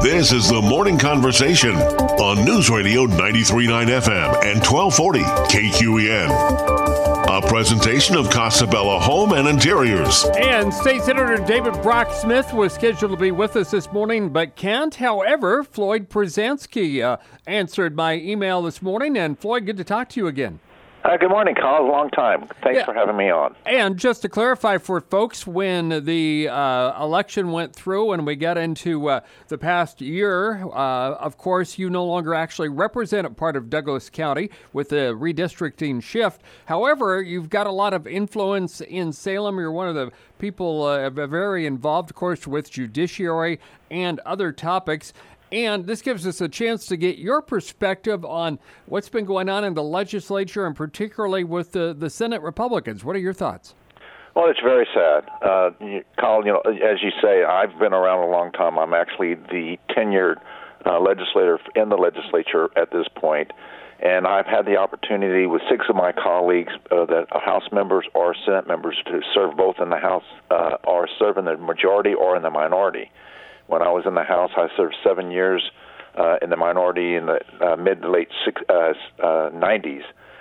This is the Morning Conversation on News Radio 93.9 FM and 1240 KQEN. A presentation of Casabella Home and Interiors. And State Senator David Brock Smith was scheduled to be with us this morning, but can't. However, Floyd Przansky answered my email this morning. And Floyd, good to talk to you again. Good morning, Carl. Long time. Thanks for having me on. And just to clarify for folks, when the election went through and we got into the past year, of course, you no longer actually represent a part of Douglas County with the redistricting shift. However, you've got a lot of influence in Salem. You're one of the people very involved, of course, with judiciary and other topics. And this gives us a chance to get your perspective on what's been going on in the legislature and particularly with the Senate Republicans. What are your thoughts? Well, it's very sad. Colin, as you say, I've been around a long time. I'm actually the tenured legislator in the legislature at this point. And I've had the opportunity with 6 of my colleagues that are House members or Senate members to serve both in the House or serve in the majority or in the minority. When I was in the House, I served 7 years in the minority in the mid to late 90s,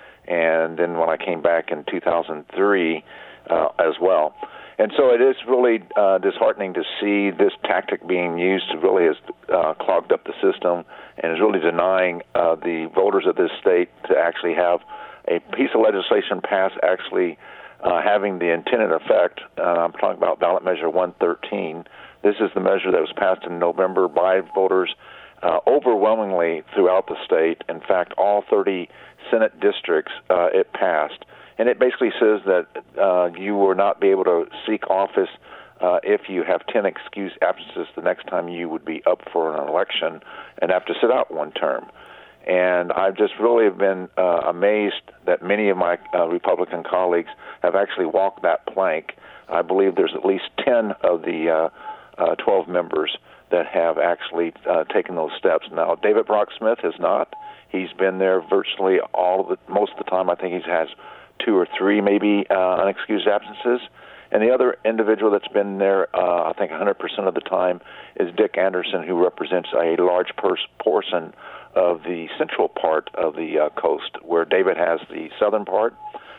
and then when I came back in 2003 as well. And so it is really disheartening to see this tactic being used to really has clogged up the system and is really denying the voters of this state to actually have a piece of legislation passed actually having the intended effect. I'm talking about ballot measure 113. This is the measure that was passed in November by voters overwhelmingly throughout the state. In fact, all 30 Senate districts it passed. And it basically says that you will not be able to seek office if you have 10 excused absences the next time you would be up for an election and have to sit out one term. And I've just really been amazed that many of my Republican colleagues have actually walked that plank. I believe there's at least 10 of the 12 members that have actually taken those steps. Now, David Brock Smith has not. He's been there virtually most of the time. I think he has 2 or 3 maybe unexcused absences. And the other individual that's been there, I think 100% of the time, is Dick Anderson, who represents a large portion of the central part of the coast, where David has the southern part.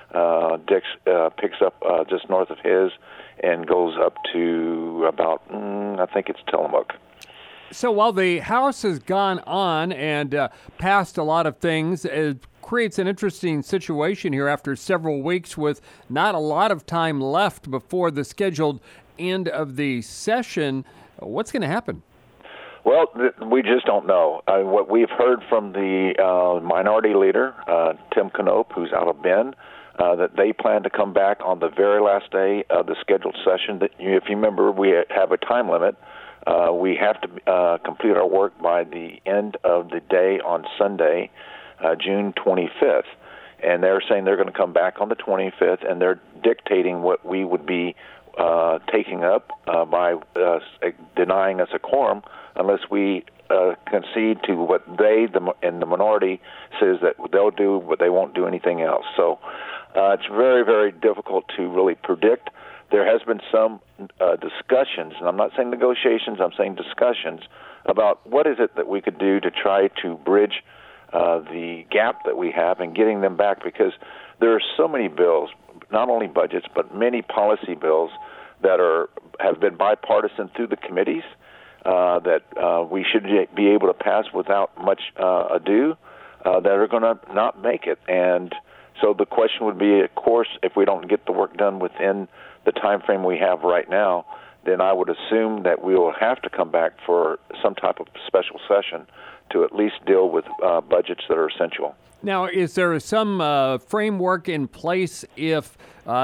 Dick picks up just north of his and goes up to about, I think it's Tillamook. So while the House has gone on and passed a lot of things, it creates an interesting situation here after several weeks with not a lot of time left before the scheduled end of the session. What's going to happen? Well, we just don't know. What we've heard from the minority leader, Tim Knopp, who's out of Bend, that they plan to come back on the very last day of the scheduled session. That, if you remember, we have a time limit. We have to complete our work by the end of the day on Sunday, June 25th. And they're saying they're going to come back on the 25th, and they're dictating what we would be taking up by denying us a quorum unless we concede to what they, in the minority, says that they'll do, but they won't do anything else. So it's very, very difficult to really predict. There has been some discussions, and I'm not saying negotiations, I'm saying discussions, about what is it that we could do to try to bridge the gap that we have in getting them back, because there are so many bills, not only budgets, but many policy bills that have been bipartisan through the committees that we should be able to pass without much ado that are going to not make it. And so the question would be, of course, if we don't get the work done within the time frame we have right now, then I would assume that we will have to come back for some type of special session to at least deal with budgets that are essential. Now, is there some framework in place if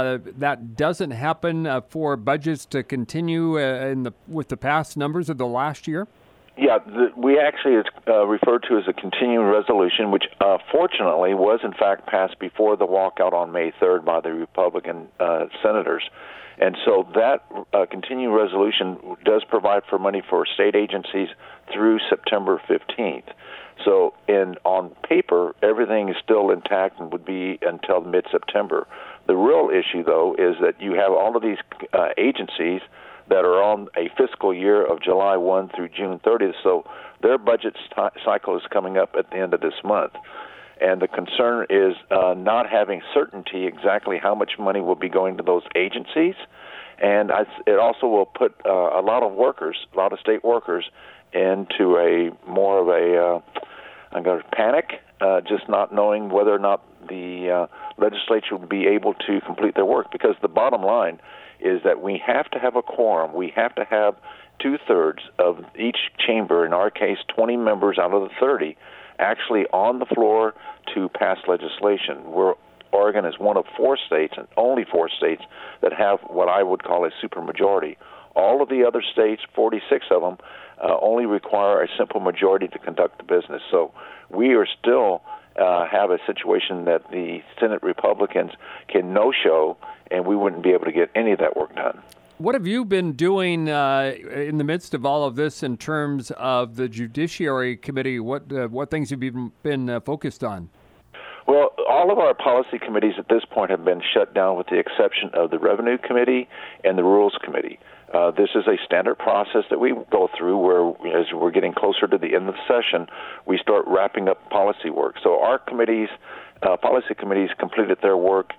that doesn't happen for budgets to continue with the past numbers of the last year? Yeah, we actually it's referred to as a continuing resolution, which fortunately was in fact passed before the walkout on May 3rd by the Republican senators. And so that continuing resolution does provide for money for state agencies through September 15th. So on paper, everything is still intact and would be until mid-September. The real issue, though, is that you have all of these agencies that are on a fiscal year of July 1 through June 30th. So their budget cycle is coming up at the end of this month. And the concern is not having certainty exactly how much money will be going to those agencies. And it also will put a lot of state workers into a more of a panic, just not knowing whether or not the legislature will be able to complete their work. Because the bottom line is that we have to have a quorum. We have to have 2/3 of each chamber, in our case 20 members out of the 30, actually on the floor to pass legislation. Oregon is one of 4 states, and only 4 states, that have what I would call a supermajority. All of the other states, 46 of them, only require a simple majority to conduct the business. So we are still have a situation that the Senate Republicans can no-show, and we wouldn't be able to get any of that work done. What have you been doing in the midst of all of this in terms of the Judiciary Committee? What things have you been focused on? Well, all of our policy committees at this point have been shut down with the exception of the Revenue Committee and the Rules Committee. This is a standard process that we go through where, as we're getting closer to the end of the session, we start wrapping up policy work. So our committees, policy committees, completed their work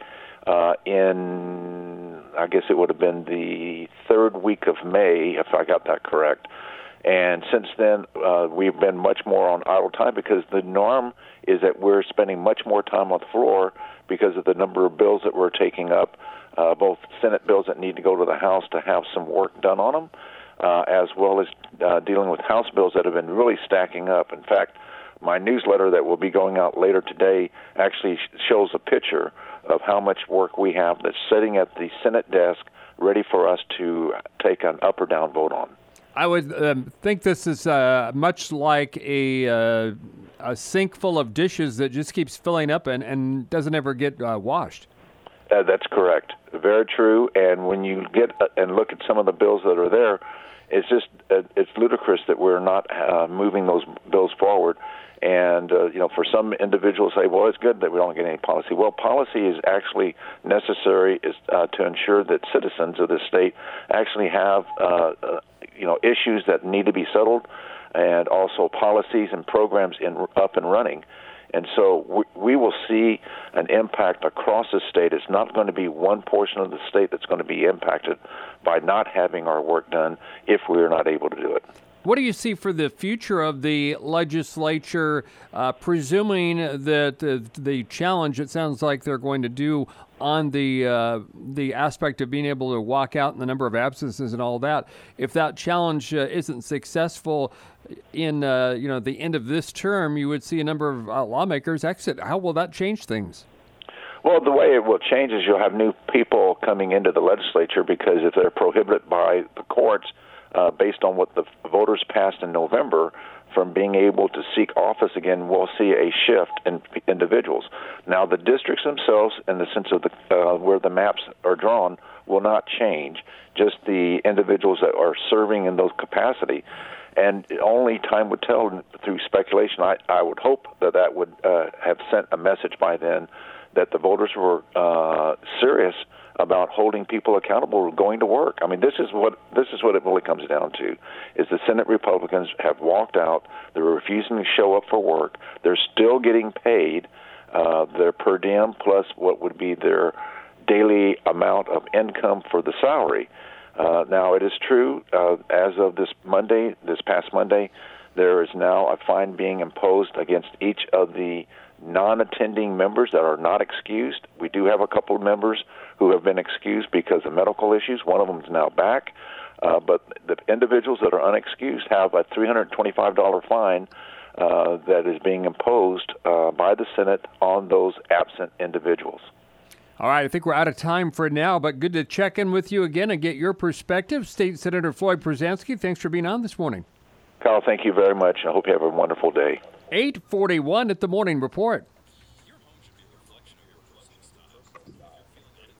in, I guess it would have been the 3rd week of May, if I got that correct. And since then, we've been much more on idle time because the norm is that we're spending much more time on the floor because of the number of bills that we're taking up, both Senate bills that need to go to the House to have some work done on them, as well as dealing with House bills that have been really stacking up. In fact, my newsletter that will be going out later today actually shows a picture of how much work we have that's sitting at the Senate desk ready for us to take an up or down vote on. I would think this is much like a sink full of dishes that just keeps filling up and doesn't ever get washed. That's correct. Very true. And when you get and look at some of the bills that are there, it's just it's ludicrous that we're not moving those bills forward. And for some individuals say, well, it's good that we don't get any policy. Well, policy is actually necessary to ensure that citizens of the state actually have issues that need to be settled, and also policies and programs up and running. And so we will see an impact across the state. It's not going to be one portion of the state that's going to be impacted by not having our work done if we are not able to do it. What do you see for the future of the legislature, presuming that the challenge, it sounds like they're going to do on the aspect of being able to walk out and the number of absences and all that, if that challenge isn't successful in the end of this term, you would see a number of lawmakers exit. How will that change things? Well, the way it will change is you'll have new people coming into the legislature, because if they're prohibited by the courts based on what the voters passed in November from being able to seek office again, we'll see a shift in individuals. Now, the districts themselves, in the sense of where the maps are drawn, will not change, just the individuals that are serving in those capacity. And only time would tell through speculation. I would hope that would have sent a message by then that the voters were serious about holding people accountable, going to work. I mean, this is what it really comes down to, is the Senate Republicans have walked out. They're refusing to show up for work. They're still getting paid their per diem plus what would be their daily amount of income for the salary. Now, it is true, as of this past Monday, there is now a fine being imposed against each of the non-attending members that are not excused. We do have a couple of members who have been excused because of medical issues. One of them is now back. But the individuals that are unexcused have a $325 fine that is being imposed by the Senate on those absent individuals. All right, I think we're out of time for now, but good to check in with you again and get your perspective. State Senator Floyd Prozanski, thanks for being on this morning. Kyle, thank you very much. I hope you have a wonderful day. 8:41 at the Morning Report.